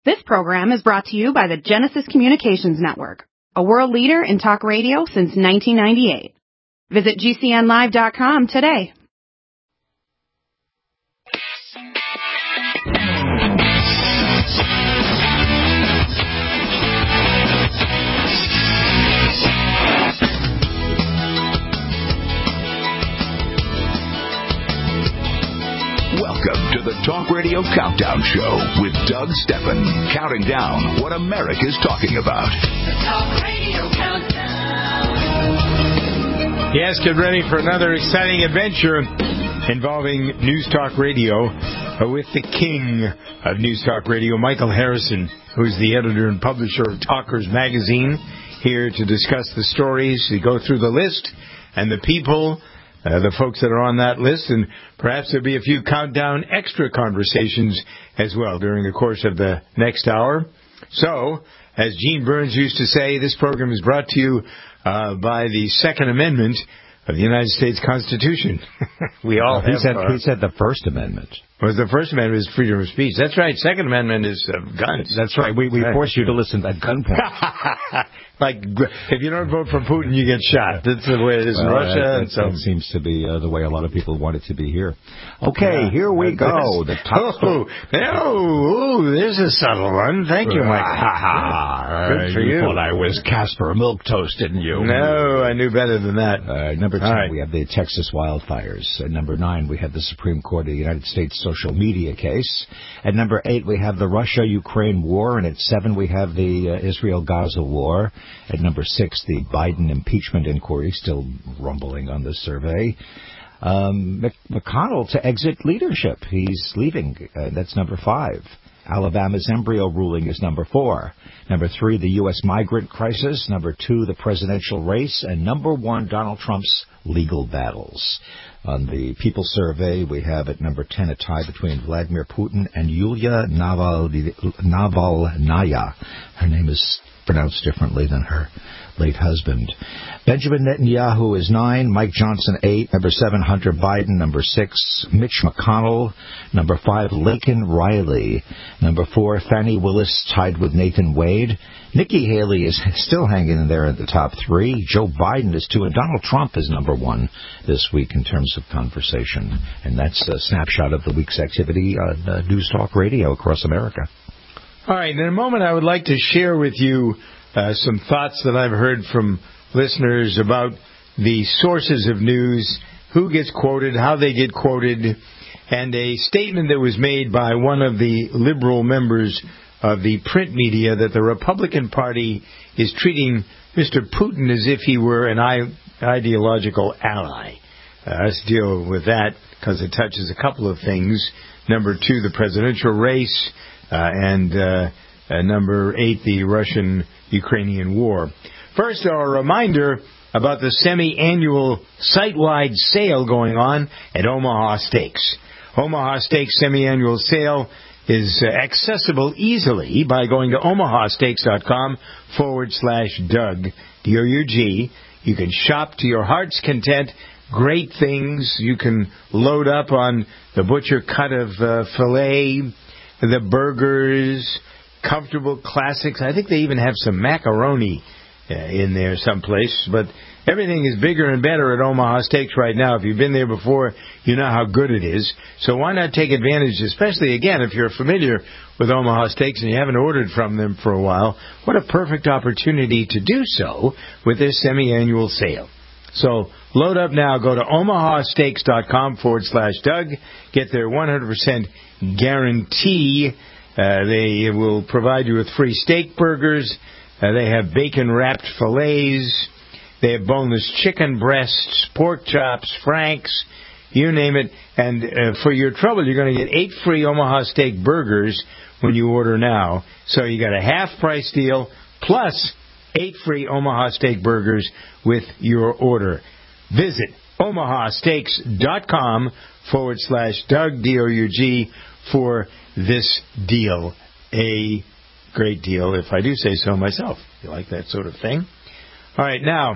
This program is brought to you by the Genesis Communications Network, a world leader in talk radio since 1998. Visit GCNlive.com today. Welcome to the Talk Radio Countdown Show with Doug Steppen, counting down what America's talking about. The Talk Radio Countdown. Yes, get ready for another exciting adventure involving News Talk Radio with the king of News Talk Radio, Michael Harrison, who's the editor and publisher of Talkers Magazine, here to discuss the stories, to go through the list and the people, the folks that are on that list, and perhaps there'll be a few countdown extra conversations as well during the course of the next hour. So, as Gene Burns used to say, this program is brought to you by the Second Amendment of the United States Constitution. We all he said the First Amendment. Was the First Amendment is freedom of speech. That's right. Second Amendment is guns. That's right. We force you to listen at gunpoint. Like, if you don't vote for Putin, you get shot. That's the way it is in Russia. That seems to be the way a lot of people want it to be here. Okay, here we go. The top there's a subtle one. Thank you, Mike. Good for you. You thought I was Casper Milquetoast, didn't you? No, I knew better than that. Number 10, we have the Texas wildfires. At number 9, we have the Supreme Court of the United States social media case. At number 8, we have the Russia-Ukraine war. And at 7, we have the Israel-Gaza war. At number 6, the Biden impeachment inquiry, still rumbling on this survey. McConnell to exit leadership. He's leaving. That's number 5. Alabama's embryo ruling is number 4. Number 3, the U.S. migrant crisis. Number 2, the presidential race. And number 1, Donald Trump's legal battles. On the People survey, we have at number 10 a tie between Vladimir Putin and Yulia Navalnaya. Her name is pronounced differently than her late husband. Benjamin Netanyahu is 9, Mike Johnson 8, number 7, Hunter Biden, number 6, Mitch McConnell, number 5, Laken Riley, number 4, Fani Willis tied with Nathan Wade. Nikki Haley is still hanging in there at the top 3. Joe Biden is 2, and Donald Trump is number 1 this week in terms of conversation. And that's a snapshot of the week's activity on News Talk Radio across America. All right, in a moment I would like to share with you some thoughts that I've heard from listeners about the sources of news, who gets quoted, how they get quoted, and a statement that was made by one of the liberal members of the print media that the Republican Party is treating Mr. Putin as if he were an ideological ally. Let's deal with that because it touches a couple of things. Number 2, the presidential race. And number 8, the Russian-Ukrainian war. First, a reminder about the semi-annual site-wide sale going on at Omaha Steaks. Omaha Steaks semi-annual sale is accessible easily by going to omahasteaks.com/Doug, D-O-U-G. You can shop to your heart's content. Great things. You can load up on the butcher cut of filet, the burgers, comfortable classics. I think they even have some macaroni in there someplace. But everything is bigger and better at Omaha Steaks right now. If you've been there before, you know how good it is. So why not take advantage, especially, again, if you're familiar with Omaha Steaks and you haven't ordered from them for a while. What a perfect opportunity to do so with this semi-annual sale. So load up now. Go to omahasteaks.com/Doug. Get their 100% guarantee. They will provide you with free steak burgers. They have bacon-wrapped fillets. They have boneless chicken breasts, pork chops, franks, you name it. And for your trouble, you're going to get 8 free Omaha Steak burgers when you order now. So you got a half-price deal plus 8 free Omaha Steak burgers with your order. Visit omahasteaks.com/Doug, D-O-U-G, for this deal. A great deal, if I do say so myself. You like that sort of thing? All right, now,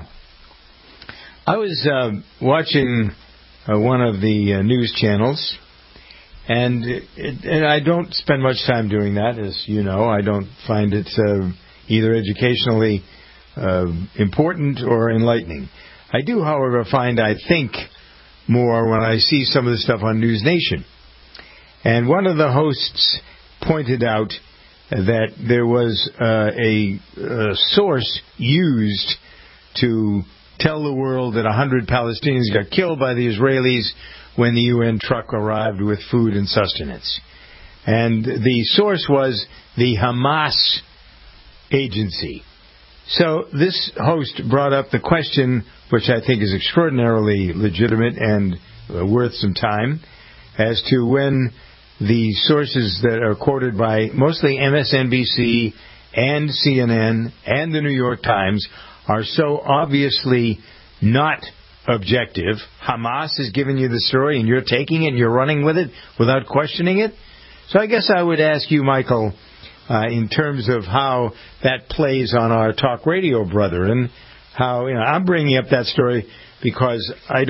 I was watching one of the news channels, And I don't spend much time doing that, as you know. I don't find it either educationally important or enlightening. I do, however, I think more when I see some of the stuff on News Nation. And one of the hosts pointed out that there was a source used to tell the world that 100 Palestinians got killed by the Israelis when the UN truck arrived with food and sustenance. And the source was the Hamas agency. So this host brought up the question, which I think is extraordinarily legitimate and worth some time, as to when the sources that are quoted by mostly MSNBC and CNN and the New York Times are so obviously not objective. Hamas is giving you the story and you're taking it and you're running with it without questioning it. So I guess I would ask you, Michael, in terms of how that plays on our talk radio brethren, how, I'm bringing up that story because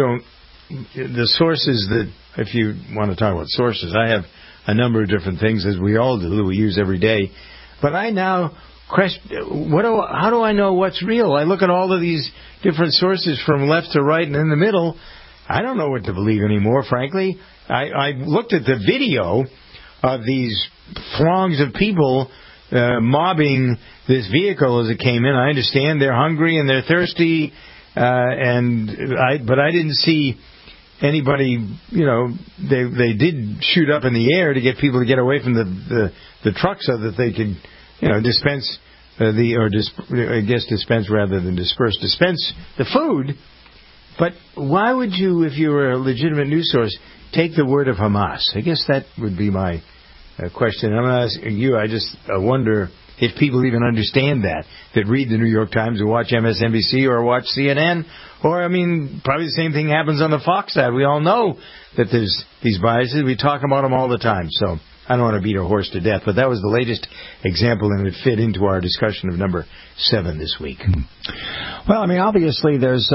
the sources that, if you want to talk about sources, I have a number of different things, as we all do, that we use every day. But I now question, how do I know what's real? I look at all of these different sources from left to right and in the middle. I don't know what to believe anymore, frankly. I looked at the video of these throngs of people mobbing this vehicle as it came in. I understand they're hungry and they're thirsty, but I didn't see anybody, they did shoot up in the air to get people to get away from the truck so that they could, dispense dispense rather than disperse the food. But why would you, if you were a legitimate news source, take the word of Hamas? I guess that would be my question. I'm not asking you. I just wonder if people even understand that read the New York Times or watch MSNBC or watch CNN. Or, probably the same thing happens on the Fox side. We all know that there's these biases. We talk about them all the time. So I don't want to beat a horse to death, but that was the latest example and it would fit into our discussion of number 7 this week. Well, obviously there's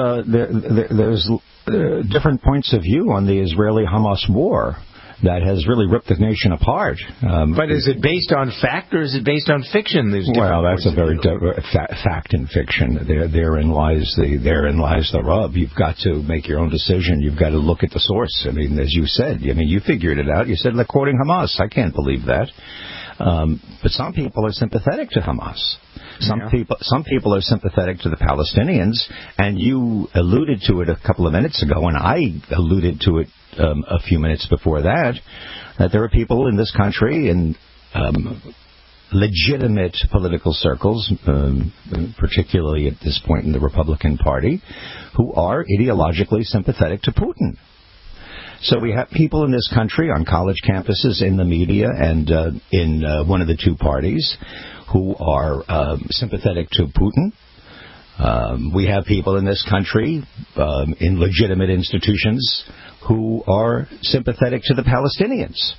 different points of view on the Israeli-Hamas war that has really ripped the nation apart. But is it based on fact or is it based on fiction? Well, that's a very fact and fiction. Therein lies the rub. You've got to make your own decision. You've got to look at the source. As you said, you figured it out. You said, like, quoting Hamas. I can't believe that. But some people are sympathetic to Hamas. Some people are sympathetic to the Palestinians, and you alluded to it a couple of minutes ago, and I alluded to it a few minutes before that there are people in this country in legitimate political circles, particularly at this point in the Republican Party, who are ideologically sympathetic to Putin. So we have people in this country on college campuses, in the media, and in one of the two parties who are sympathetic to Putin. We have people in this country in legitimate institutions who are sympathetic to the Palestinians.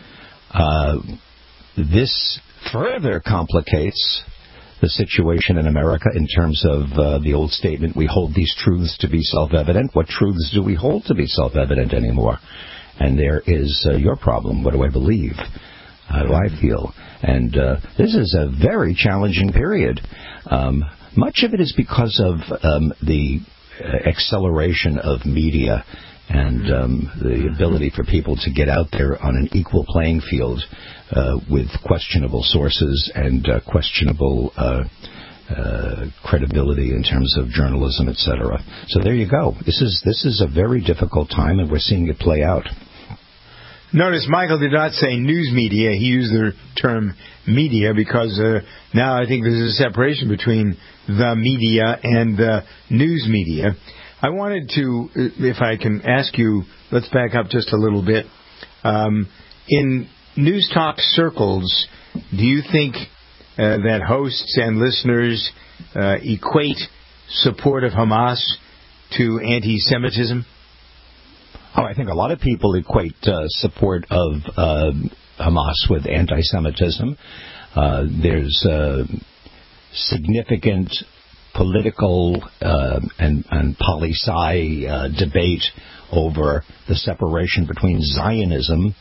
This further complicates the situation in America in terms of the old statement, we hold these truths to be self-evident. What truths do we hold to be self-evident anymore? And there is your problem. What do I believe? How do I feel? And this is a very challenging period. Much of it is because of the acceleration of media and the ability for people to get out there on an equal playing field with questionable sources and questionable credibility in terms of journalism, etc. So there you go. This is a very difficult time, and we're seeing it play out. Notice Michael did not say news media. He used the term media because now I think there's a separation between the media and the news media. I wanted to, if I can ask you, let's back up just a little bit. In news talk circles, do you think that hosts and listeners equate support of Hamas to anti-Semitism? Oh, I think a lot of people equate support of Hamas with anti-Semitism. There's significant political and poli-sci debate over the separation between Zionism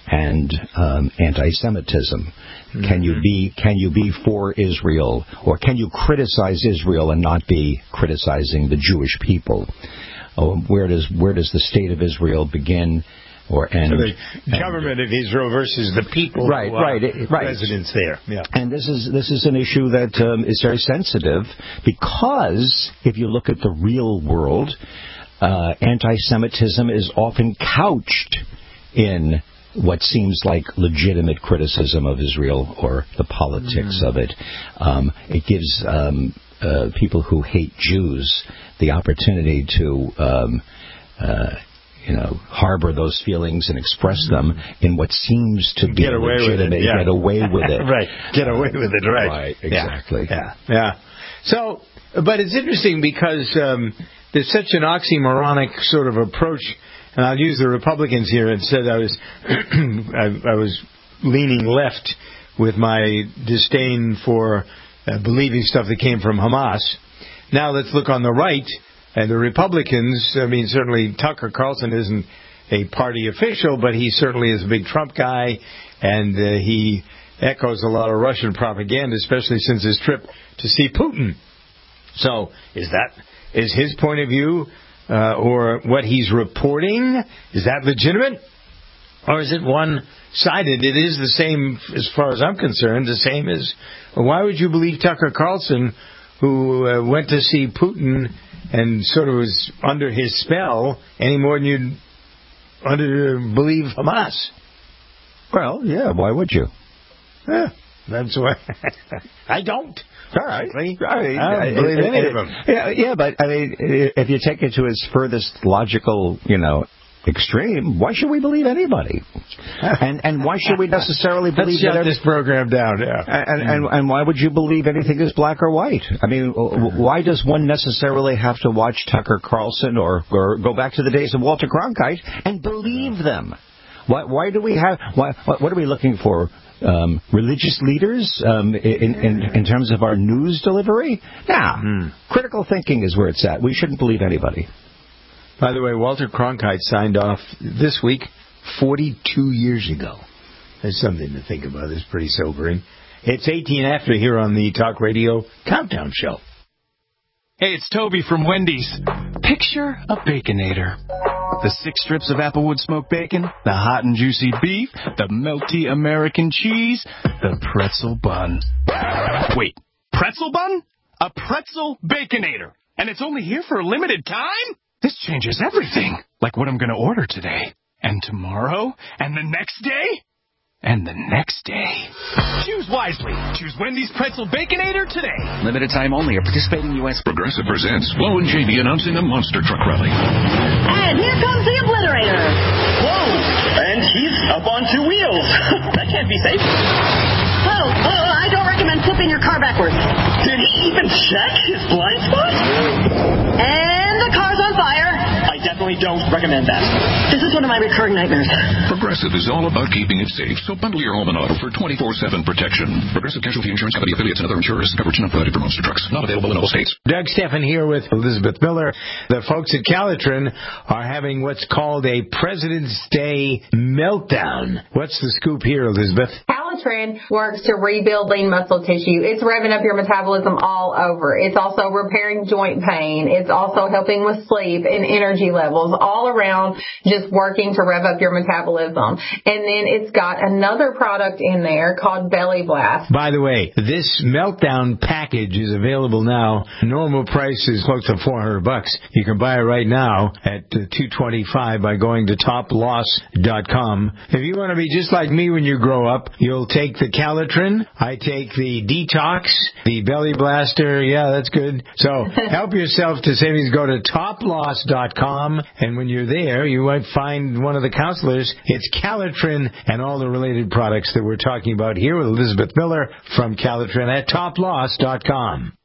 and anti-Semitism. Can you be for Israel, or can you criticize Israel and not be criticizing the Jewish people? Where does the state of Israel begin or end? So the government of Israel versus the people, right. residents there. Yeah. And this is an issue that is very sensitive, because if you look at the real world, anti-Semitism is often couched in what seems like legitimate criticism of Israel or the politics of it. It gives people who hate Jews the opportunity to harbor those feelings and express them in what seems to be legitimate. Get away with it. Right. Get away with it. Right. Right. Exactly. Yeah. So, but it's interesting because there's such an oxymoronic sort of approach. And I'll use the Republicans here. And said I was leaning left with my disdain for believing stuff that came from Hamas. Now let's look on the right. And the Republicans, I mean, certainly Tucker Carlson isn't a party official, but he certainly is a big Trump guy. And he echoes a lot of Russian propaganda, especially since his trip to see Putin. So is his point of view or what he's reporting, is that legitimate? Or is it one-sided? It is the same, as far as I'm concerned, the same as, why would you believe Tucker Carlson, who went to see Putin and sort of was under his spell, any more than you'd believe Hamas? Well, yeah, why would you? Yeah, that's why. I don't. All right. I don't believe any of them. Yeah, but I mean, if you take it to its furthest logical, extreme, why should we believe anybody? And why should we necessarily believe that? Let's shut this program down. Yeah. And why would you believe anything is black or white? I mean, why does one necessarily have to watch Tucker Carlson or go back to the days of Walter Cronkite and believe them? Why do we have? What are we looking for? Religious leaders in terms of our news delivery? Nah. Critical thinking is where it's at. We shouldn't believe anybody. By the way, Walter Cronkite signed off this week 42 years ago. There's something to think about. It's pretty sobering. It's 18 after here on the Talk Radio Countdown Show. Hey, it's Toby from Wendy's. Picture a Baconator. The 6 strips of Applewood smoked bacon, the hot and juicy beef, the melty American cheese, the pretzel bun. Wait, pretzel bun? A pretzel Baconator. And it's only here for a limited time? This changes everything. Like what I'm going to order today. And tomorrow. And the next day. And the next day. Choose wisely. Choose Wendy's Pretzel Baconator today. Limited time only. A participating U.S. Progressive presents Flo and Jamie announcing a monster truck rally. And here comes the Obliterator. Whoa! And he's up on 2 wheels. That can't be safe. Oh, I don't recommend flipping your car backwards. Did he even check his blind spot? And the car's on fire. I definitely don't recommend that. This is one of my recurring nightmares. Progressive is all about keeping it safe, so bundle your home and auto for 24/7 protection. Progressive Casualty Insurance Company affiliates and other insurers. Coverage not provided for monster trucks. Not available in all states. Doug Steffen here with Elizabeth Miller. The folks at Calitrin are having what's called a President's Day meltdown. What's the scoop here, Elizabeth? Calitrin works to rebuild lean muscle tissue. It's revving up your metabolism all over. It's also repairing joint pain. It's also helping with sleep and energy levels, all around just working to rev up your metabolism. And then it's got another product in there called Belly Blast. By the way, this meltdown package is available now. Normal price is close to $400. You can buy it right now at $225 by going to toploss.com. If you want to be just like me when you grow up, you'll take the Calitrin. I take the Detox, the Belly Blaster. Yeah, that's good. So help yourself to savings. Go to toploss.com, and when you're there, you might find one of the counselors. It's Calitrin and all the related products that we're talking about here with Elizabeth Miller from Calitrin at toploss.com.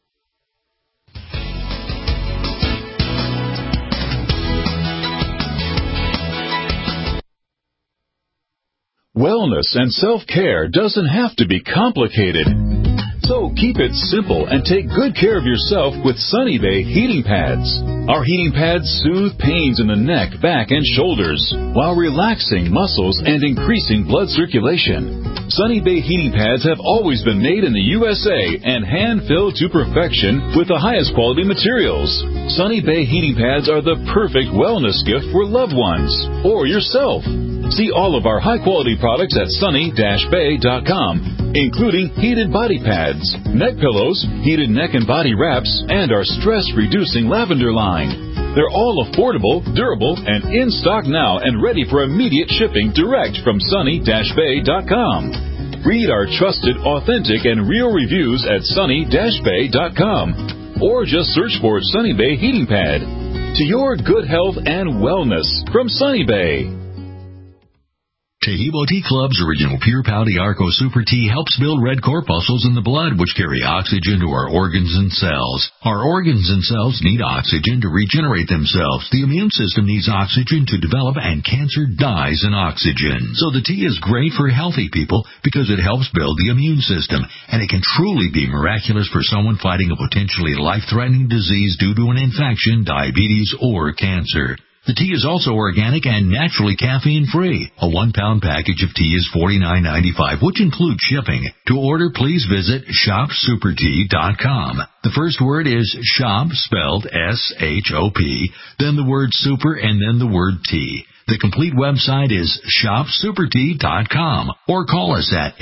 Wellness and self-care doesn't have to be complicated. So keep it simple and take good care of yourself with Sunny Bay heating pads. Our heating pads soothe pains in the neck, back, and shoulders while relaxing muscles and increasing blood circulation. Sunny Bay heating pads have always been made in the USA and hand-filled to perfection with the highest quality materials. Sunny Bay heating pads are the perfect wellness gift for loved ones or yourself. See all of our high-quality products at sunny-bay.com, including heated body pads, neck pillows, heated neck and body wraps, and our stress-reducing lavender line. They're all affordable, durable, and in stock now and ready for immediate shipping direct from sunny-bay.com. Read our trusted, authentic, and real reviews at sunny-bay.com or just search for Sunny Bay Heating Pad. To your good health and wellness from Sunny Bay. Tehibo Tea Club's original Pure Pau Arco Super Tea helps build red corpuscles in the blood, which carry oxygen to our organs and cells. Our organs and cells need oxygen to regenerate themselves. The immune system needs oxygen to develop, and cancer dies in oxygen. So the tea is great for healthy people because it helps build the immune system, and it can truly be miraculous for someone fighting a potentially life-threatening disease due to an infection, diabetes, or cancer. The tea is also organic and naturally caffeine-free. A 1-pound package of tea is $49.95, which includes shipping. To order, please visit shopsupertea.com. The first word is shop, spelled S-H-O-P, then the word super, and then the word tea. The complete website is shopsupertea.com, or call us at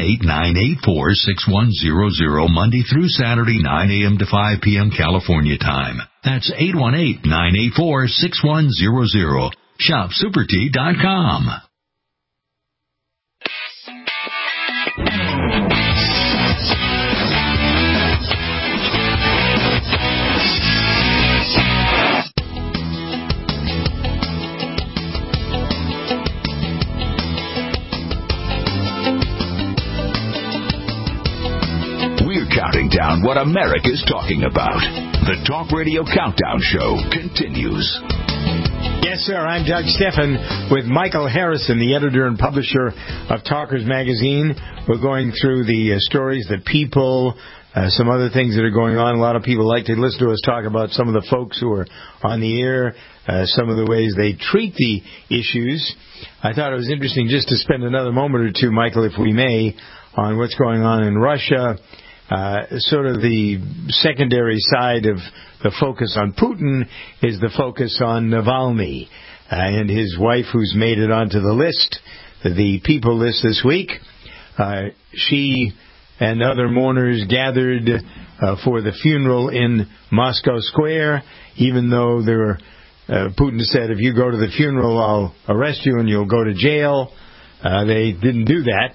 818-984-6100 Monday through Saturday, 9 a.m. to 5 p.m. California time. That's 818-984-6100. shopsupertea.com. Counting down what America's talking about. The Talk Radio Countdown Show continues. Yes, sir. I'm Doug Steffen with Michael Harrison, the editor and publisher of Talkers Magazine. We're going through the stories that people, some other things that are going on. A lot of people like to listen to us talk about some of the folks who are on the air, some of the ways they treat the issues. I thought it was interesting just to spend another moment or two, Michael, if we may, on what's going on in Russia. Sort of the secondary side of the focus on Putin is the focus on Navalny and his wife, who's made it onto the list, the people list this week. She and other mourners gathered for the funeral in Moscow Square, even though Putin said, if you go to the funeral, I'll arrest you and you'll go to jail. They didn't do that.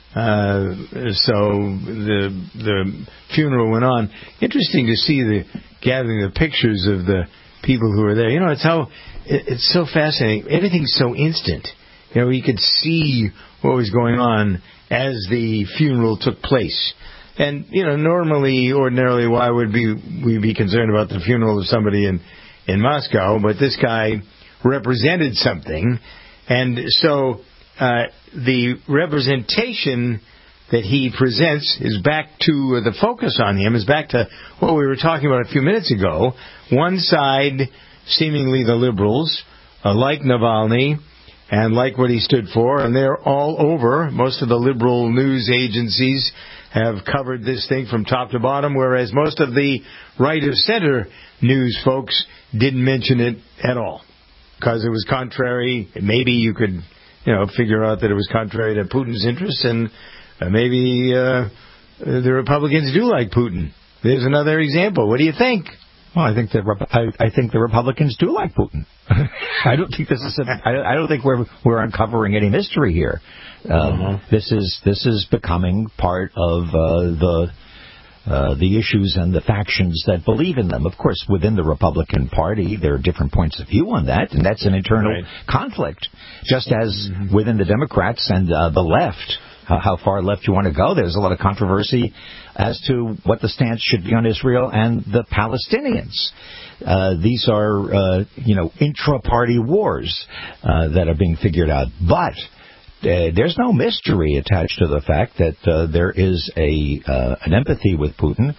So the funeral went on. Interesting to see the gathering of pictures of the people who were there. You know, it's so fascinating. Everything's so instant. You know, you could see what was going on as the funeral took place. And, you know, ordinarily, why would we be concerned about the funeral of somebody in Moscow? But this guy represented something. And so the representation that he presents is back to the focus on him, is back to what we were talking about a few minutes ago. One side, seemingly the liberals, like Navalny and like what he stood for, and they're all over. Most of the liberal news agencies have covered this thing from top to bottom, whereas most of the right-of-center news folks didn't mention it at all because it was contrary. Maybe you could figure out that it was contrary to Putin's interests, and maybe the Republicans do like Putin. There's another example. What do you think? Well, I think the Republicans do like Putin. I don't think I don't think we're uncovering any mystery here. This is becoming part of the issues and the factions that believe in them. Of course, within the Republican Party, there are different points of view on that, and that's an internal conflict. Just as within the Democrats and the left, how far left you want to go, there's a lot of controversy as to what the stance should be on Israel and the Palestinians. These are, intra-party wars that are being figured out. But there's no mystery attached to the fact that there is an empathy with Putin,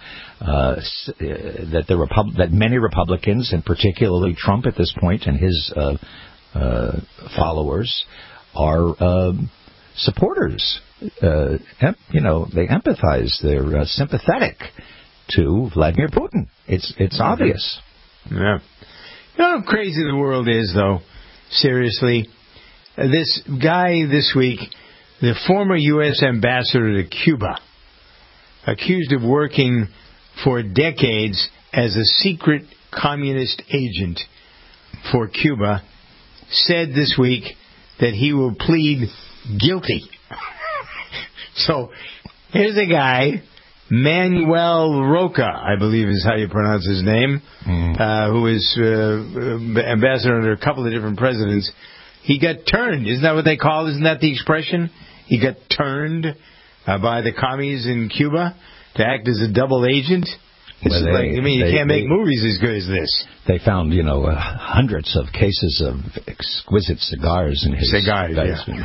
that many Republicans, and particularly Trump at this point and his followers, are supporters. They empathize. They're sympathetic to Vladimir Putin. It's obvious. Yeah. You know how crazy the world is, though? Seriously. This guy this week, the former U.S. ambassador to Cuba, accused of working for decades as a secret communist agent for Cuba, said this week that he will plead guilty. So, here's a guy, Manuel Roca, I believe is how you pronounce his name, who is ambassador under a couple of different presidents. He got turned. Isn't that what they call it? Isn't that the expression? He got turned by the commies in Cuba to act as a double agent. You can't make movies as good as this. They found, hundreds of cases of exquisite cigars in his basement.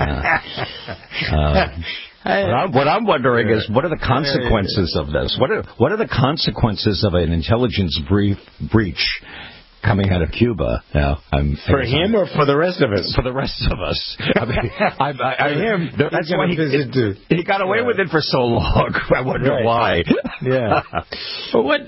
What I'm wondering is, what are the consequences of this? What are the consequences of an intelligence breach coming out of Cuba? Now, for him or for the rest of us? For the rest of us. I mean, him. That's why he got away with it for so long. I wonder why. Yeah. But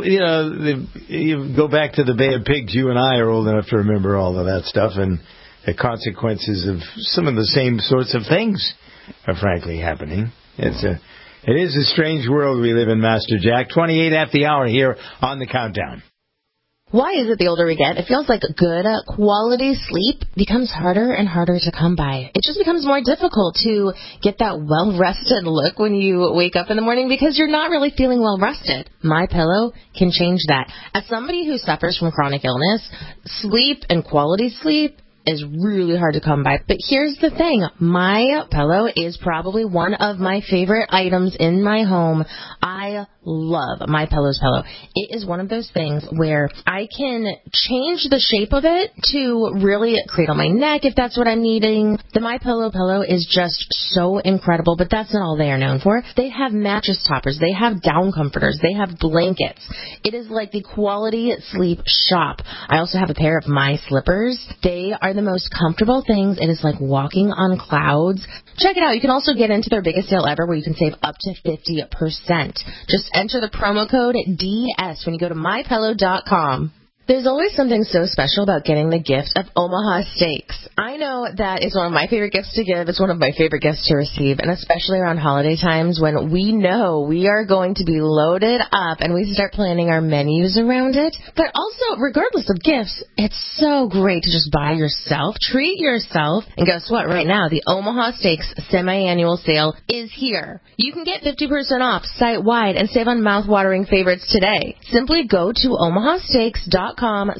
you go back to the Bay of Pigs. You and I are old enough to remember all of that stuff, and the consequences of some of the same sorts of things are frankly happening. It is a strange world we live in, Master Jack. 28 after the hour here on the Countdown. Why is it the older we get, it feels like good quality sleep becomes harder and harder to come by? It just becomes more difficult to get that well-rested look when you wake up in the morning because you're not really feeling well-rested. MyPillow can change that. As somebody who suffers from chronic illness, sleep and quality sleep is really hard to come by. But here's the thing. MyPillow is probably one of my favorite items in my home. I love MyPillow's pillow. It is one of those things where I can change the shape of it to really cradle my neck if that's what I'm needing. The MyPillow pillow is just so incredible, but that's not all they are known for. They have mattress toppers. They have down comforters. They have blankets. It is like the quality sleep shop. I also have a pair of My Slippers. They are the most comfortable things. It is like walking on clouds. Check it out. You can also get into their biggest sale ever where you can save up to 50%. Just enter the promo code DS when you go to MyPillow.com. There's always something so special about getting the gift of Omaha Steaks. I know that is one of my favorite gifts to give. It's one of my favorite gifts to receive, and especially around holiday times when we know we are going to be loaded up and we start planning our menus around it. But also, regardless of gifts, it's so great to just buy yourself, treat yourself, and guess what? Right now, the Omaha Steaks semi-annual sale is here. You can get 50% off site-wide and save on mouth-watering favorites today. Simply go to omahasteaks.com/Doug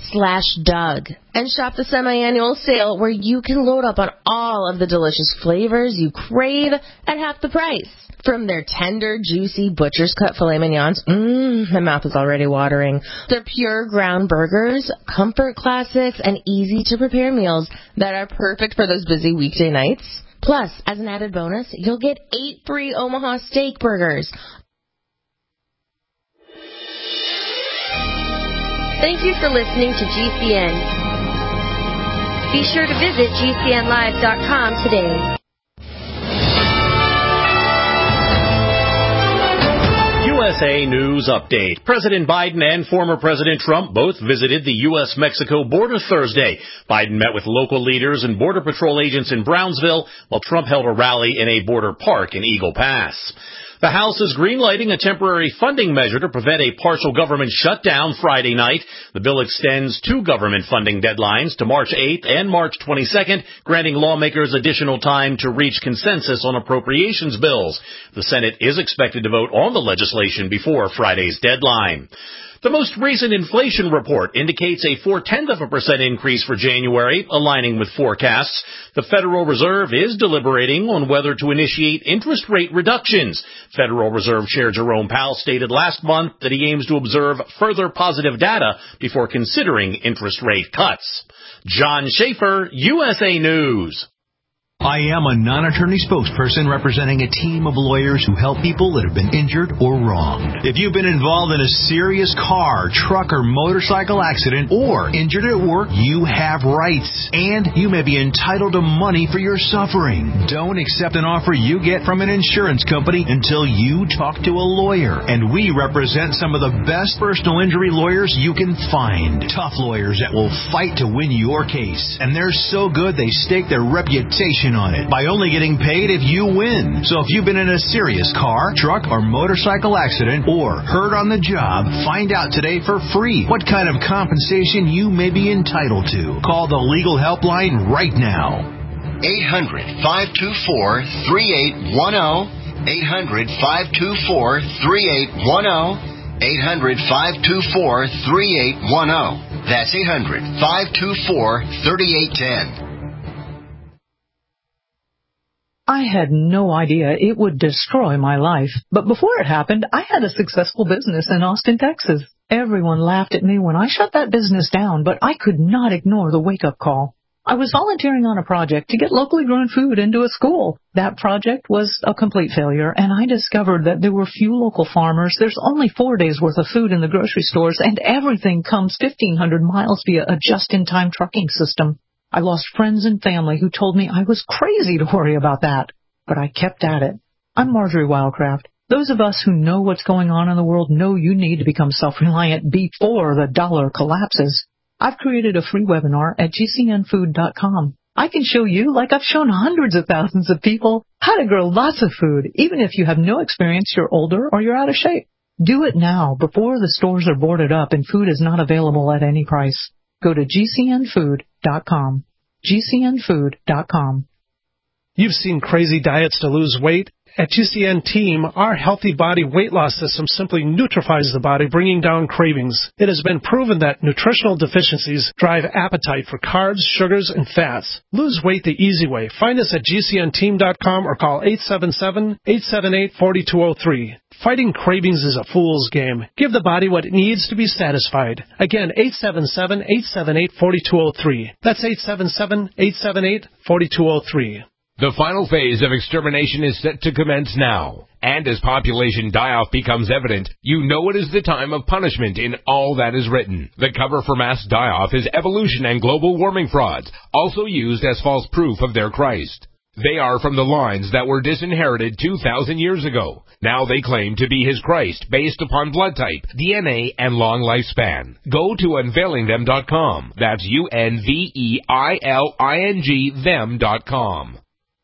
and shop the semi-annual sale where you can load up on all of the delicious flavors you crave at half the price. From their tender, juicy butcher's cut filet mignons, my mouth is already watering, their pure ground burgers, comfort classics, and easy-to-prepare meals that are perfect for those busy weekday nights. Plus, as an added bonus, you'll get 8 free Omaha Steak burgers. Thank you for listening to GCN. Be sure to visit GCNlive.com today. USA News Update. President Biden and former President Trump both visited the U.S.-Mexico border Thursday. Biden met with local leaders and Border Patrol agents in Brownsville, while Trump held a rally in a border park in Eagle Pass. The House is greenlighting a temporary funding measure to prevent a partial government shutdown Friday night. The bill extends 2 government funding deadlines to March 8th and March 22nd, granting lawmakers additional time to reach consensus on appropriations bills. The Senate is expected to vote on the legislation before Friday's deadline. The most recent inflation report indicates a 0.4% increase for January, aligning with forecasts. The Federal Reserve is deliberating on whether to initiate interest rate reductions. Federal Reserve Chair Jerome Powell stated last month that he aims to observe further positive data before considering interest rate cuts. John Schaefer, USA News. I am a non-attorney spokesperson representing a team of lawyers who help people that have been injured or wronged. If you've been involved in a serious car, truck, or motorcycle accident or injured at work, you have rights, and you may be entitled to money for your suffering. Don't accept an offer you get from an insurance company until you talk to a lawyer, and we represent some of the best personal injury lawyers you can find. Tough lawyers that will fight to win your case, and they're so good they stake their reputation on it by only getting paid if you win. So if you've been in a serious car, truck, or motorcycle accident or hurt on the job, find out today for free what kind of compensation you may be entitled to. Call the legal helpline right now. 800-524-3810. 800-524-3810. 800-524-3810. That's 800-524-3810. I had no idea it would destroy my life. But before it happened, I had a successful business in Austin, Texas. Everyone laughed at me when I shut that business down, but I could not ignore the wake-up call. I was volunteering on a project to get locally grown food into a school. That project was a complete failure, and I discovered that there were few local farmers. There's only 4 days' worth of food in the grocery stores, and everything comes 1,500 miles via a just-in-time trucking system. I lost friends and family who told me I was crazy to worry about that, but I kept at it. I'm Marjorie Wildcraft. Those of us who know what's going on in the world know you need to become self-reliant before the dollar collapses. I've created a free webinar at gcnfood.com. I can show you, like I've shown hundreds of thousands of people, how to grow lots of food, even if you have no experience, you're older, or you're out of shape. Do it now, before the stores are boarded up and food is not available at any price. Go to gcnfood.com. gcnfood.com. You've seen crazy diets to lose weight. At GCN Team, our healthy body weight loss system simply neutralizes the body, bringing down cravings. It has been proven that nutritional deficiencies drive appetite for carbs, sugars, and fats. Lose weight the easy way. Find us at GCNteam.com or call 877-878-4203. Fighting cravings is a fool's game. Give the body what it needs to be satisfied. Again, 877-878-4203. That's 877-878-4203. The final phase of extermination is set to commence now. And as population die-off becomes evident, you know it is the time of punishment in all that is written. The cover for mass die-off is evolution and global warming frauds, also used as false proof of their Christ. They are from the lines that were disinherited 2,000 years ago. Now they claim to be his Christ based upon blood type, DNA, and long lifespan. Go to unveilingthem.com. That's UNVEILING them.com.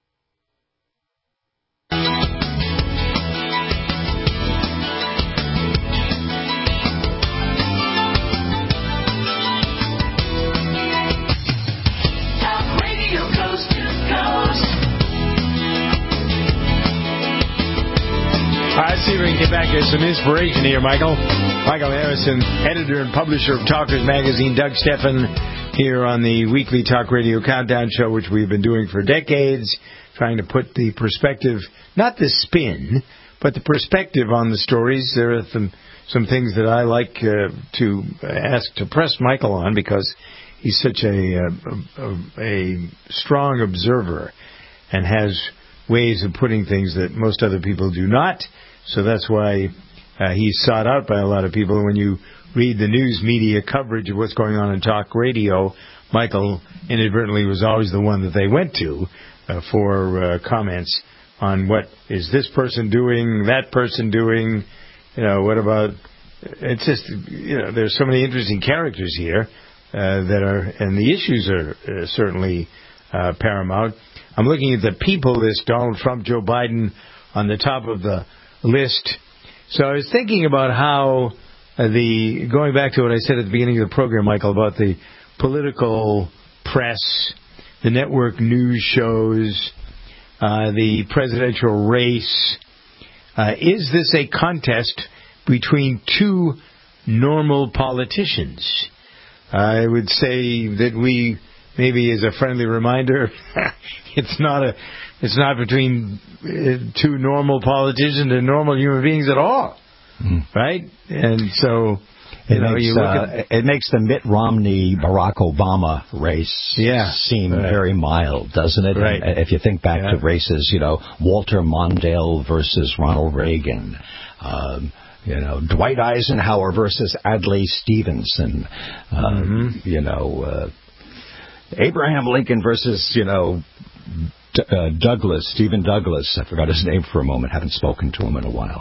Let's see if we can get back to some inspiration here, Michael. Michael Harrison, editor and publisher of Talkers Magazine. Doug Stephan here on the weekly Talk Radio Countdown Show, which we've been doing for decades, trying to put the perspective, not the spin, but the perspective on the stories. There are some things that I like to ask to press Michael on because he's such a strong observer and has ways of putting things that most other people do not. So that's why he's sought out by a lot of people. And when you read the news media coverage of what's going on in talk radio, Michael inadvertently was always the one that they went to for comments on what is this person doing, that person doing, what about... It's just, there's so many interesting characters here that are... And the issues are certainly paramount. I'm looking at the people list, Donald Trump, Joe Biden on the top of the list. So I was thinking about how going back to what I said at the beginning of the program, Michael, about the political press, the network news shows, the presidential race. Is this a contest between two normal politicians? I would say that we... Maybe as a friendly reminder, it's not between two normal politicians and normal human beings at all, right? And so It makes the Mitt Romney-Barack Obama race seem very mild, doesn't it? Right. And if you think back to races, Walter Mondale versus Ronald Reagan, Dwight Eisenhower versus Adlai Stevenson, Abraham Lincoln versus, Stephen Douglas. I forgot his name for a moment. Haven't spoken to him in a while.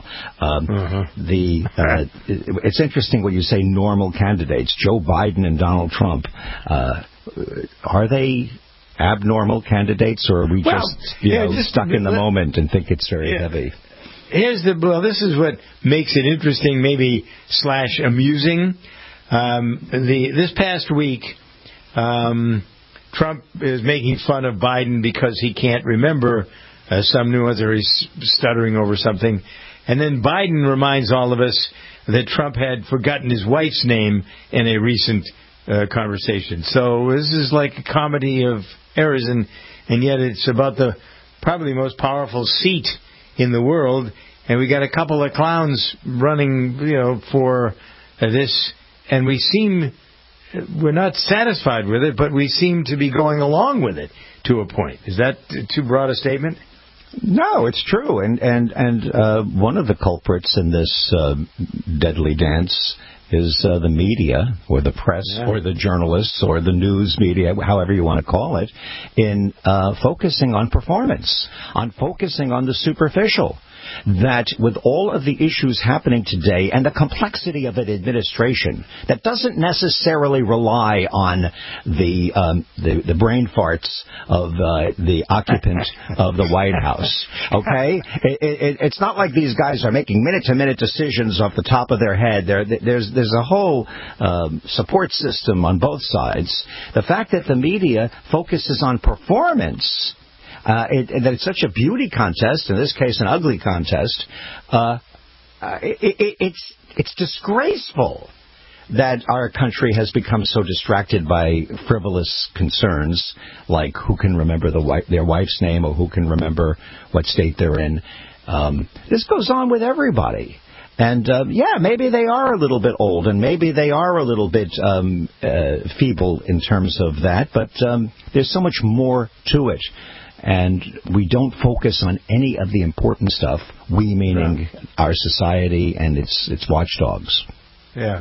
It's interesting when you say normal candidates. Joe Biden and Donald Trump. Are they abnormal candidates, or are we just stuck in the moment and think it's very heavy? This is what makes it interesting, maybe / amusing. This past week, Trump is making fun of Biden because he can't remember some nuance, or he's stuttering over something. And then Biden reminds all of us that Trump had forgotten his wife's name in a recent conversation. So this is like a comedy of errors, and yet it's about the probably most powerful seat in the world, and we got a couple of clowns running, for this, and we're not satisfied with it, but we seem to be going along with it to a point. Is that too broad a statement? No, it's true, and one of the culprits in this deadly dance is the media, or the press, or the journalists, or the news media, however you want to call it, in focusing on performance, on focusing on the superficial. That with all of the issues happening today and the complexity of an administration that doesn't necessarily rely on the brain farts of the occupant of the White House, okay? It's not like these guys are making minute-to-minute decisions off the top of their head. There's a whole support system on both sides. The fact that the media focuses on performance, that it's such a beauty contest, in this case an ugly contest, it's disgraceful that our country has become so distracted by frivolous concerns like who can remember their wife's name, or who can remember what state they're in. This goes on with everybody. And, maybe they are a little bit old, and maybe they are a little bit feeble in terms of that, but there's so much more to it. And we don't focus on any of the important stuff, we meaning our society and its watchdogs. Yeah.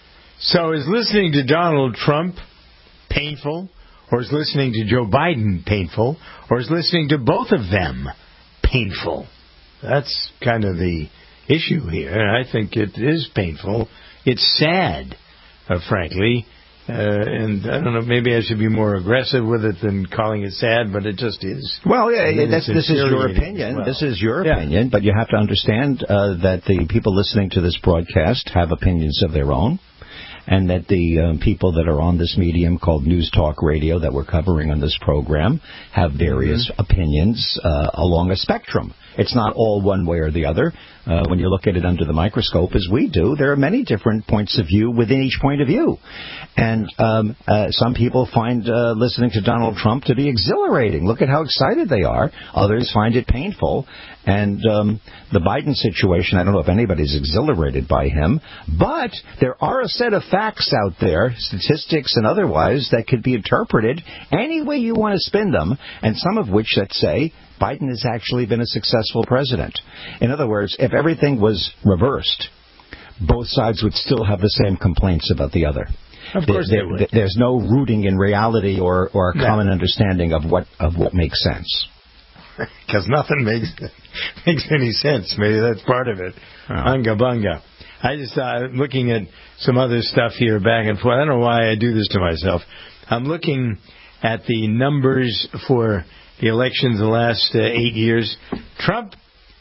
So is listening to Donald Trump painful, or is listening to Joe Biden painful, or is listening to both of them painful? That's kind of the issue here. I think it is painful. It's sad, frankly. And I don't know, maybe I should be more aggressive with it than calling it sad, but it just is. Well, this is your opinion. Well. This is your opinion, but you have to understand that the people listening to this broadcast have opinions of their own, and that the people that are on this medium called News Talk Radio that we're covering on this program have various opinions along a spectrum. It's not all one way or the other. When you look at it under the microscope, as we do, there are many different points of view within each point of view. And some people find listening to Donald Trump to be exhilarating. Look at how excited they are. Others find it painful. And the Biden situation, I don't know if anybody's exhilarated by him, but there are a set of facts out there, statistics and otherwise, that could be interpreted any way you want to spin them, and some of which that say Biden has actually been a successful president. In other words, if everything was reversed, both sides would still have the same complaints about the other. Of course they would. There's no rooting in reality or a common understanding of what makes sense. Because nothing makes any sense. Maybe that's part of it. Unga bunga. I just looking at some other stuff here back and forth. I don't know why I do this to myself. I'm looking at the numbers for the elections the last 8 years. Trump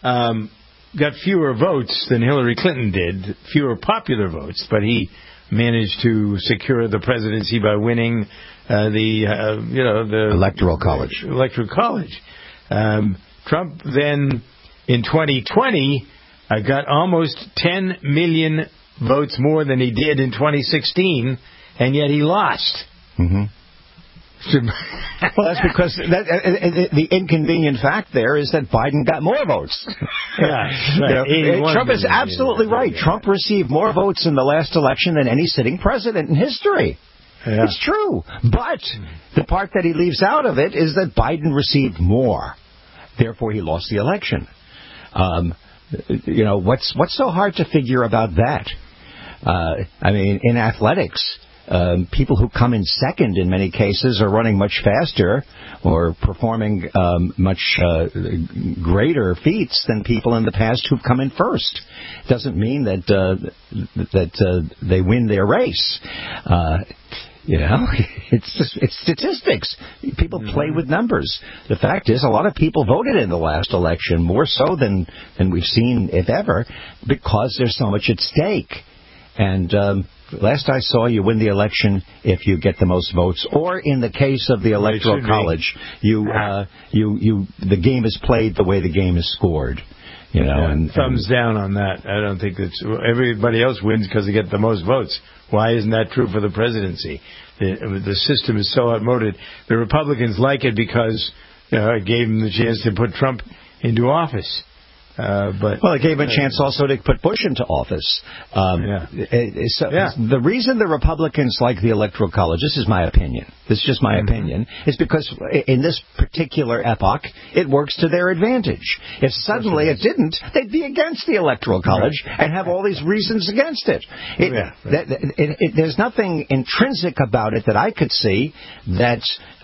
got fewer votes than Hillary Clinton did, fewer popular votes, but he managed to secure the presidency by winning the Electoral College. Trump then, in 2020, got almost 10 million votes more than he did in 2016, and yet he lost. Mm-hmm. Well, that's because the inconvenient fact there is that Biden got more votes. Right. Trump is absolutely right. Trump received more votes in the last election than any sitting president in history. Yeah. It's true. But the part that he leaves out of it is that Biden received more. Therefore, he lost the election. What's so hard to figure about that? I mean, in athletics, people who come in second in many cases are running much faster or performing much greater feats than people in the past who've come in first. Doesn't mean that they win their race. It's statistics. People play with numbers. The fact is, a lot of people voted in the last election, more so than we've seen, if ever, because there's so much at stake. And last I saw, you win the election if you get the most votes, or in the case of the Electoral College, the game is played the way the game is scored. And thumbs down on that. I don't think that's everybody else wins because they get the most votes. Why isn't that true for the presidency? The system is so outmoded. The Republicans like it because it gave them the chance to put Trump into office. It gave him a chance also to put Bush into office. The reason the Republicans like the Electoral College, this is my opinion, is because in this particular epoch, it works to their advantage. If suddenly it didn't, they'd be against the Electoral College and have all these reasons against it. There's nothing intrinsic about it that I could see that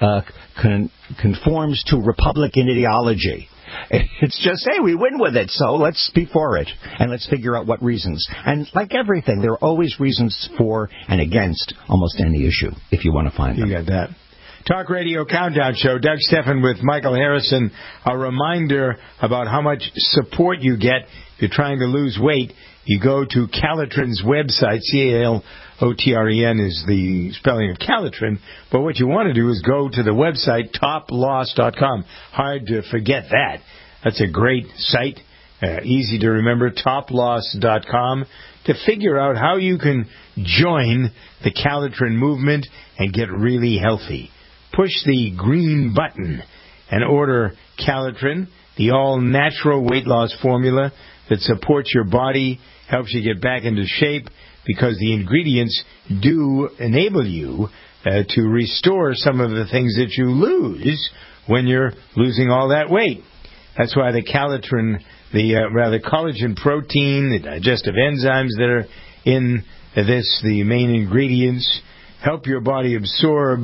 conforms to Republican ideology. It's just, hey, we win with it, so let's be for it, and let's figure out what reasons. And like everything, there are always reasons for and against almost any issue, if you want to find them. You got that. Talk Radio Countdown Show, Doug Stephan with Michael Harrison. A reminder about how much support you get if you're trying to lose weight. You go to Calitrin's website, Calotren is the spelling of Calitrin, but what you want to do is go to the website, toploss.com. Hard to forget that. That's a great site, easy to remember, toploss.com, to figure out how you can join the Calitrin movement and get really healthy. Push the green button and order Calitrin, the all-natural weight loss formula that supports your body, helps you get back into shape, because the ingredients do enable you to restore some of the things that you lose when you're losing all that weight. That's why the Calitrin, the collagen protein, the digestive enzymes that are in this, the main ingredients, help your body absorb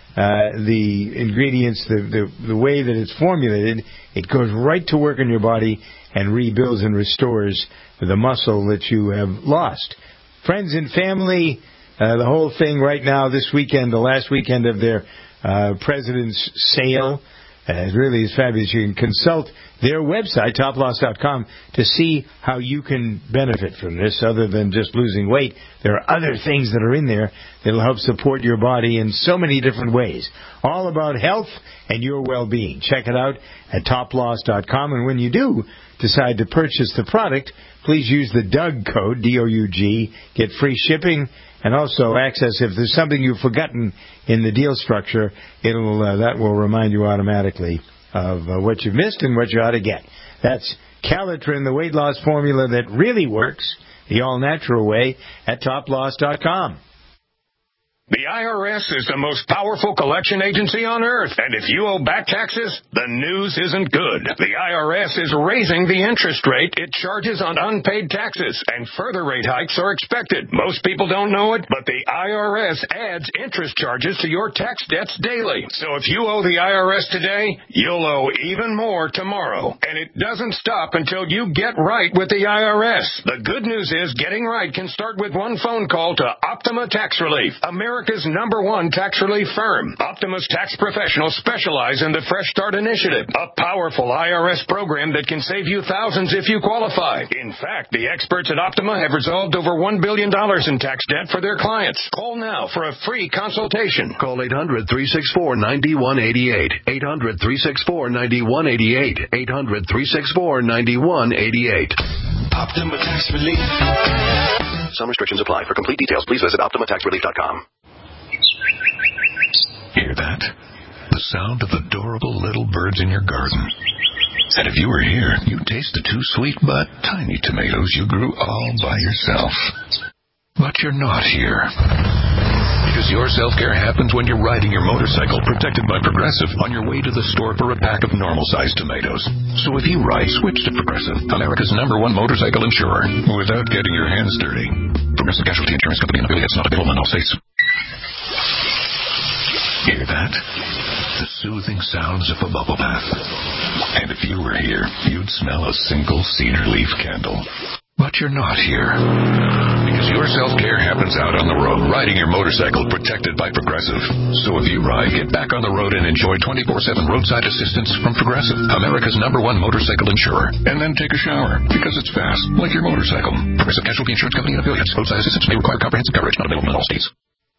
the ingredients the way that it's formulated. It goes right to work in your body and rebuilds and restores the muscle that you have lost. Friends and family, the whole thing right now this weekend, the last weekend of their President's Sale, it really is fabulous. You can consult their website, toploss.com, to see how you can benefit from this other than just losing weight. There are other things that are in there that will help support your body in so many different ways. All about health and your well-being. Check it out at toploss.com. And when you do decide to purchase the product, please use the Doug code, D-O-U-G, get free shipping, and also access, if there's something you've forgotten in the deal structure, that will remind you automatically of what you've missed and what you ought to get. That's Calitrin, the weight loss formula that really works, the all-natural way, at toploss.com. The IRS is the most powerful collection agency on earth, and if you owe back taxes, the news isn't good. The IRS is raising the interest rate it charges on unpaid taxes, and further rate hikes are expected. Most people don't know it, but the IRS adds interest charges to your tax debts daily. So if you owe the IRS today, you'll owe even more tomorrow. And it doesn't stop until you get right with the IRS. The good news is getting right can start with one phone call to Optima Tax Relief, America's #1 tax relief firm. Optima's tax professionals specialize in the Fresh Start Initiative, a powerful IRS program that can save you thousands if you qualify. In fact, the experts at Optima have resolved over $1 billion in tax debt for their clients. Call now for a free consultation. Call 800-364-9188. 800-364-9188. 800-364-9188. Optima Tax Relief. Some restrictions apply. For complete details, please visit OptimaTaxRelief.com. Hear that? The sound of adorable little birds in your garden. And if you were here, you'd taste the 2 sweet but tiny tomatoes you grew all by yourself. But you're not here. Because your self-care happens when you're riding your motorcycle protected by Progressive on your way to the store for a pack of normal-sized tomatoes. So if you ride, switch to Progressive, America's #1 motorcycle insurer, without getting your hands dirty. Progressive Casualty Insurance Company and affiliates, not available in all states. Hear that? The soothing sounds of a bubble bath. And if you were here, you'd smell a single cedar leaf candle. But you're not here. Because your self-care happens out on the road, riding your motorcycle protected by Progressive. So if you ride, get back on the road and enjoy 24/7 roadside assistance from Progressive, America's #1 motorcycle insurer. And then take a shower, because it's fast, like your motorcycle. Progressive Casualty Insurance Company and affiliates. Roadside assistance may require comprehensive coverage, not available in all states.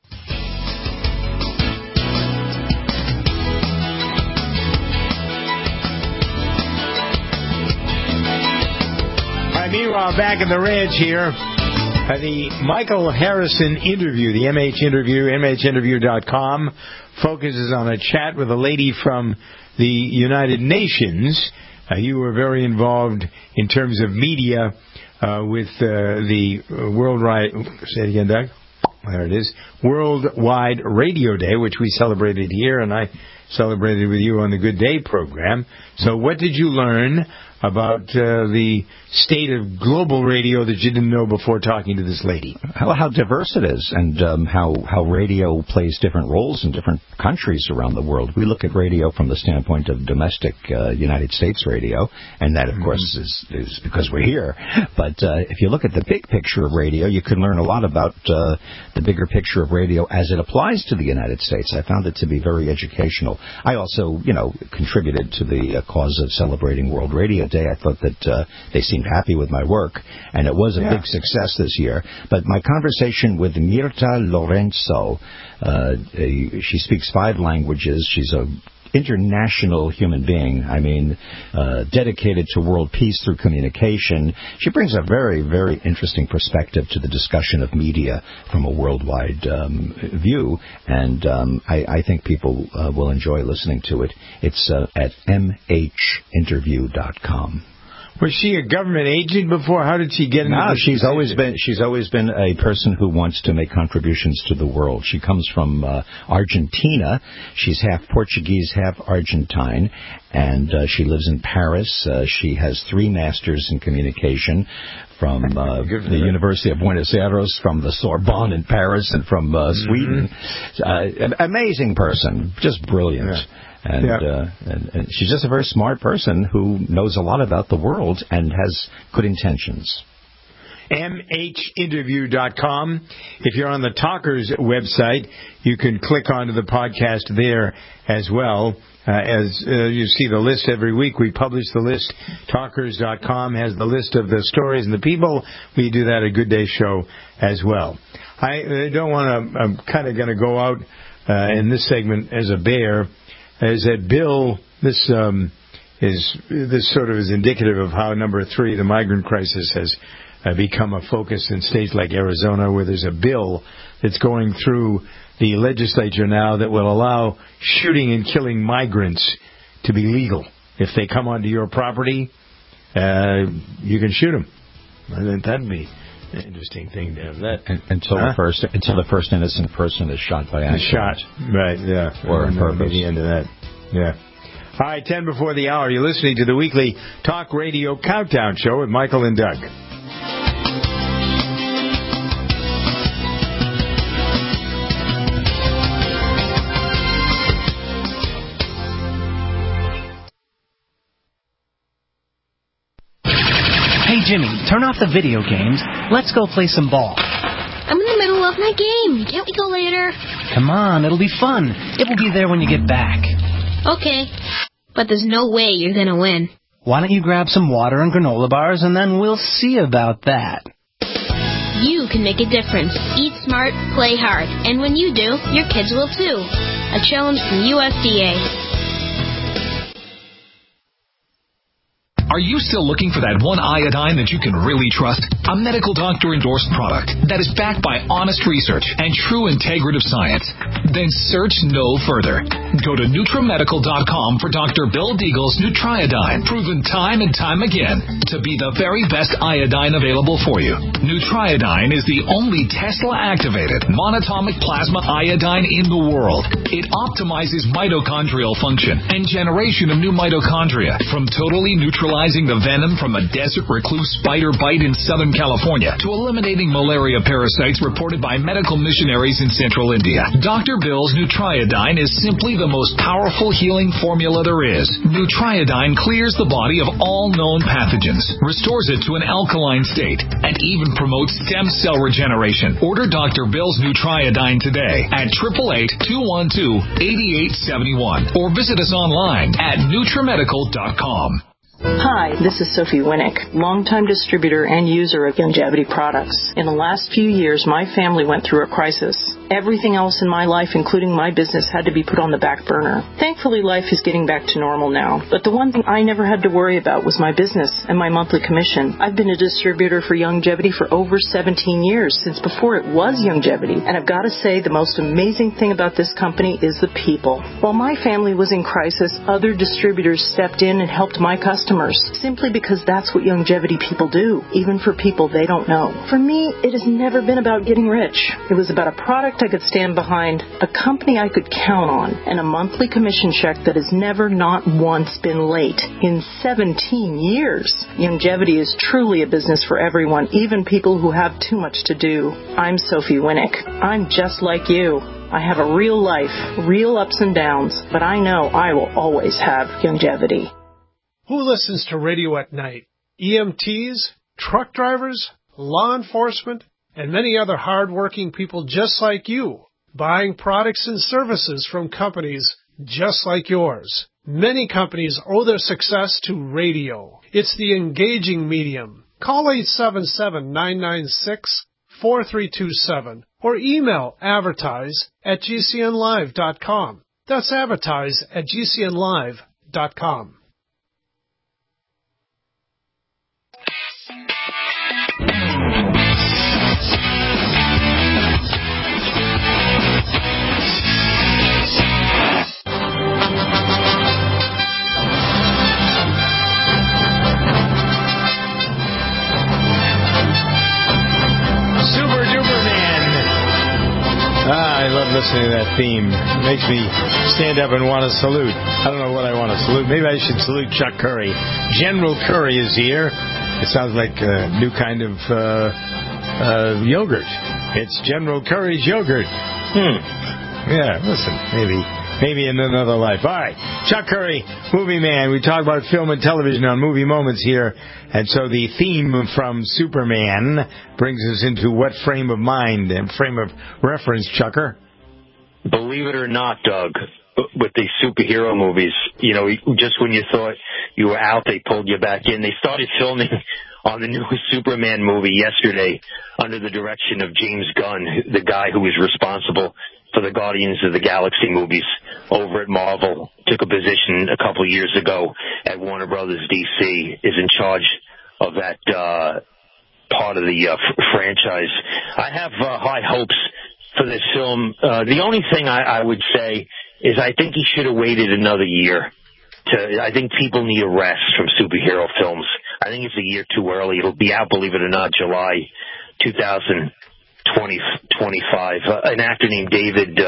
Meanwhile, back in the ranch here, the Michael Harrison interview, the MH interview, MHinterview.com, focuses on a chat with a lady from the United Nations. You were very involved in terms of media with the worldwide, say it again, Doug? There it is, Worldwide Radio Day, which we celebrated here, and I celebrated with you on the Good Day program. So what did you learn about the state of global radio that you didn't know before talking to this lady? How diverse it is, and how radio plays different roles in different countries around the world. We look at radio from the standpoint of domestic United States radio, and that, of course, is because we're here. But if you look at the big picture of radio, you can learn a lot about the bigger picture of radio as it applies to the United States. I found it to be very educational. I also, contributed to the cause of celebrating World Radio Day. I thought that they seemed happy with my work, and it was a big success this year. But my conversation with Mirta Lorenzo, she speaks 5 languages. She's a international human being. I mean, dedicated to world peace through communication. She brings a very, very interesting perspective to the discussion of media from a worldwide view, and I think people will enjoy listening to it. It's at mhinterview.com. Was she a government agent before? How did she get into this? She's always been a person who wants to make contributions to the world. She comes from Argentina. She's half Portuguese, half Argentine, and she lives in Paris. She has 3 masters in communication from the University of Buenos Aires, from the Sorbonne in Paris, and from Sweden. An amazing person, just brilliant. Yeah. And she's just a very smart person who knows a lot about the world and has good intentions. MHinterview.com. If you're on the Talkers website, you can click onto the podcast there as well. As you see the list every week, we publish the list. Talkers.com has the list of the stories and the people. We do that at Good Day Show as well. I don't want to, I'm kind of going to go out in this segment as a bear. Is that Bill? This sort of is indicative of how number 3, the migrant crisis, has become a focus in states like Arizona, where there's a bill that's going through the legislature now that will allow shooting and killing migrants to be legal. If they come onto your property, you can shoot them. I think that'd be an interesting thing to have that. Until the first innocent person is shot by accident. Shot, right, yeah. Or on purpose. The end of that, yeah. All right, 10 before the hour. You're listening to the weekly Talk Radio Countdown Show with Michael and Doug. Hey, Jimmy, turn off the video games. Let's go play some ball. I'm in the middle of my game. Can't we go later? Come on, it'll be fun. It will be there when you get back. Okay, but there's no way you're going to win. Why don't you grab some water and granola bars, and then we'll see about that. You can make a difference. Eat smart, play hard. And when you do, your kids will too. A challenge from USDA. Are Are you still looking for that one iodine that you can really trust? A medical doctor-endorsed product that is backed by honest research and true integrative science? Then search no further. Go to NutriMedical.com for Dr. Bill Deagle's Nutriodine, proven time and time again to be the very best iodine available for you. Nutriodine is the only Tesla-activated monatomic plasma iodine in the world. It optimizes mitochondrial function and generation of new mitochondria, from totally neutralizing the venom from a desert recluse spider bite in Southern California to eliminating malaria parasites reported by medical missionaries in Central India. Dr. Bill's Nutriodine is simply the most powerful healing formula there is. Nutriodine clears the body of all known pathogens, restores it to an alkaline state, and even promotes stem cell regeneration. Order Dr. Bill's Nutriodine today at 888-212-8871 or visit us online at NutriMedical.com. Hi, this is Sophie Winnick, longtime distributor and user of Youngevity products. In the last few years, my family went through a crisis. Everything else in my life, including my business, had to be put on the back burner. Thankfully, life is getting back to normal now. But the one thing I never had to worry about was my business and my monthly commission. I've been a distributor for Youngevity for over 17 years, since before it was Youngevity. And I've got to say, the most amazing thing about this company is the people. While my family was in crisis, other distributors stepped in and helped my customers, simply because that's what Youngevity people do, even for people they don't know. For me, it has never been about getting rich. It was about a product I could stand behind, a company I could count on, and a monthly commission check that has never not once been late in 17 years. Youngevity is truly a business for everyone, even people who have too much to do. I'm Sophie Winnick. I'm just like you. I have a real life, real ups and downs, but I know I will always have Youngevity. Who listens to radio at night? EMTs, truck drivers, law enforcement, and many other hard-working people just like you, buying products and services from companies just like yours. Many companies owe their success to radio. It's the engaging medium. Call 877-996-4327 or email advertise@gcnlive.com. That's advertise@gcnlive.com. I love listening to that theme. It makes me stand up and want to salute. I don't know what I want to salute. Maybe I should salute Chuck Curry. General Curry is here. It sounds like a new kind of yogurt. It's General Curry's yogurt. Yeah, listen, maybe in another life. All right, Chuck Curry, Movie Man. We talk about film and television on Movie Moments here. And so the theme from Superman brings us into what frame of mind and frame of reference, Chucker? Believe it or not, Doug, with these superhero movies, you know, just when you thought you were out, they pulled you back in. They started filming on the newest Superman movie yesterday under the direction of James Gunn, the guy who was responsible for the Guardians of the Galaxy movies over at Marvel, took a position a couple of years ago at Warner Brothers DC, is in charge of that part of the franchise. I have high hopes for this film. The only thing I would say is I think he should have waited another year. I think people need a rest from superhero films. I think it's a year too early. It'll be out, believe it or not, July 2025. An actor named David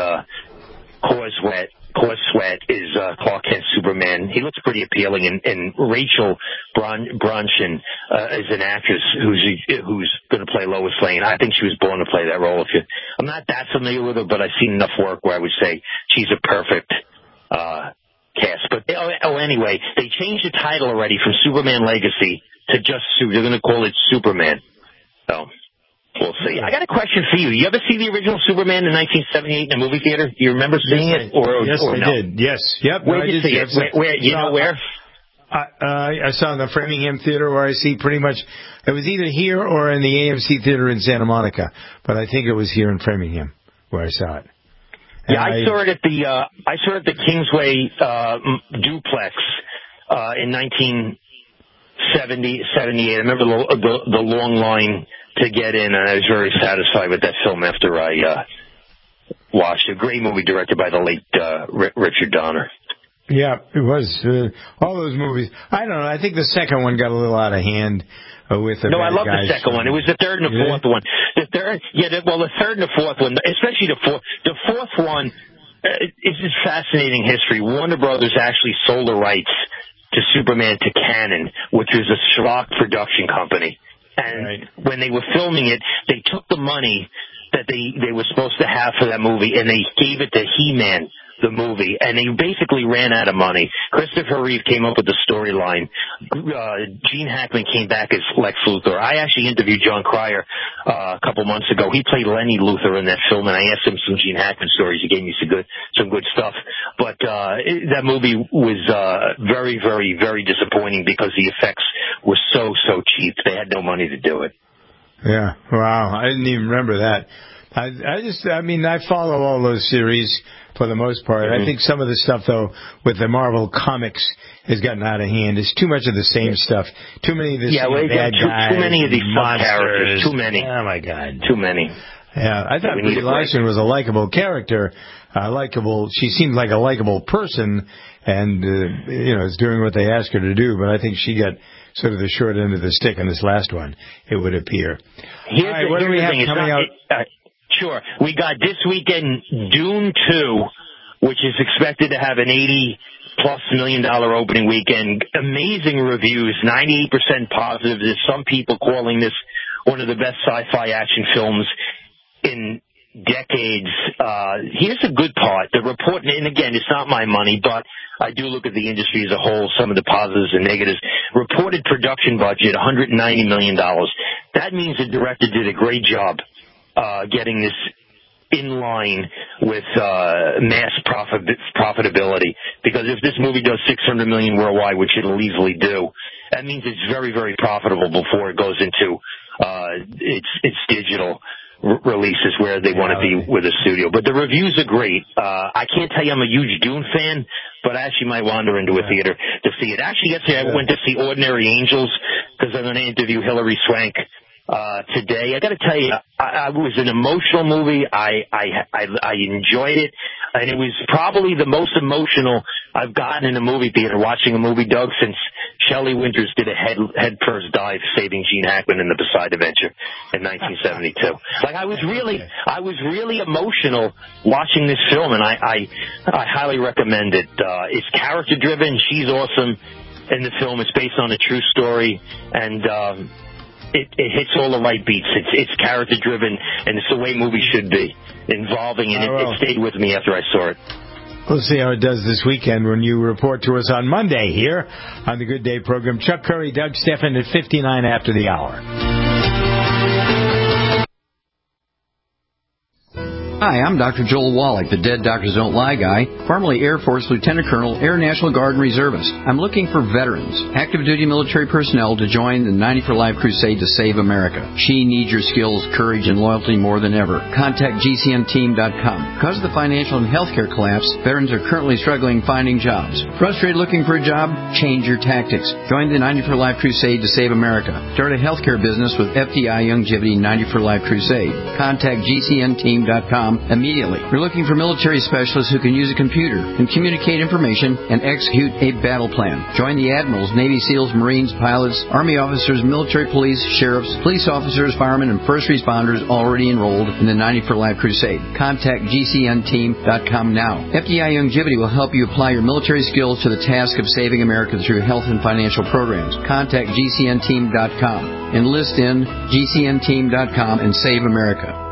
Corswet is Clark Kent Superman. He looks pretty appealing, and Rachel Bronsson is an actress who's going to play Lois Lane. I think she was born to play that role. I'm not that familiar with her, but I've seen enough work where I would say she's a perfect cast. But anyway, they changed the title already from Superman Legacy to just They're going to call it Superman. So we'll see. I got a question for you. You ever see the original Superman in 1978 in a movie theater? Do you remember seeing it? Yes, I no? did. Yes. Yep. Where did you see it? Where? You know where? I saw it in the Framingham Theater, where I see pretty much. It was either here or in the AMC Theater in Santa Monica, but I think it was here in Framingham where I saw it. And yeah, I saw it at the Kingsway duplex in 1978. 78. I remember the long line to get in, and I was very satisfied with that film after I watched it. A great movie directed by the late Richard Donner. Yeah, it was. All those movies. I don't know. I think the second one got a little out of hand with the I love the second one. It was the third and the fourth one. The third and the fourth one, especially the fourth. The fourth one is just fascinating history. Warner Brothers actually sold the rights to Superman to Canon, which was a schlock production company. And when they were filming it, they took the money that they were supposed to have for that movie, and they gave it to He-Man, the movie, and they basically ran out of money. Christopher Reeve came up with the storyline. Gene Hackman came back as Lex Luthor. I actually interviewed John Cryer a couple months ago. He played Lenny Luthor in that film, and I asked him some Gene Hackman stories. He gave me some good stuff. But that movie was very, very, very disappointing because the effects were so cheap. They had no money to do it. Yeah, wow. I didn't even remember that. I follow all those series for the most part. Mm-hmm. I think some of the stuff, though, with the Marvel comics has gotten out of hand. It's too much of the same stuff. Too many of the same bad guys. Too many of these sub-characters. Too many. Oh, my God. Too many. Yeah, I thought Brie Larson was a likable character. She seemed like a likable person and, is doing what they asked her to do. But I think she got sort of the short end of the stick on this last one, it would appear. What do we have coming out? Sure. We got this weekend Dune 2, which is expected to have an $80+ million opening weekend. Amazing reviews, 98% positive. There's some people calling this one of the best sci-fi action films in decades. Here's the good part. The report, and again, it's not my money, but I do look at the industry as a whole, some of the positives and negatives. Reported production budget, $190 million. That means the director did a great job getting this in line with mass profitability. Because if this movie does $600 million worldwide, which it'll easily do, that means it's very, very profitable before it goes into its digital releases where they want to be with a studio. But the reviews are great. I can't tell you I'm a huge Dune fan, but I actually might wander into a theater to see it. Actually, yesterday I went to see Ordinary Angels because I'm going to interview Hilary Swank today. I got to tell you, it was an emotional movie. I enjoyed it, and it was probably the most emotional I've gotten in a movie theater watching a movie, Doug, since Shelley Winters did a head first dive saving Gene Hackman in the Poseidon Adventure in 1972. Like I was really emotional watching this film, and I highly recommend it. It's character driven. She's awesome in the film. It's based on a true story, and it hits all the right beats. It's character driven, and it's the way movies should be, involving, and it stayed with me after I saw it. We'll see how it does this weekend when you report to us on Monday here on the Good Day program. Chuck Curry, Doug Stephan at 59 after the hour. Hi, I'm Dr. Joel Wallach, the Dead Doctors Don't Lie guy, formerly Air Force Lieutenant Colonel, Air National Guard and Reservist. I'm looking for veterans, active duty military personnel to join the 90 for Life crusade to save America. She needs your skills, courage, and loyalty more than ever. Contact GCNteam.com. Because of the financial and healthcare collapse, veterans are currently struggling finding jobs. Frustrated looking for a job? Change your tactics. Join the 90 for Life crusade to save America. Start a healthcare business with FDI Youngevity 90 for Life crusade. Contact GCNteam.com immediately. We're looking for military specialists who can use a computer and communicate information and execute a battle plan. Join the admirals, Navy SEALs, Marines, pilots, Army officers, military police, sheriffs, police officers, firemen, and first responders already enrolled in the 90 for Life crusade. Contact GCNteam.com now. FDI Youngevity will help you apply your military skills to the task of saving America through health and financial programs. Contact GCNteam.com. Enlist in GCNteam.com and save America.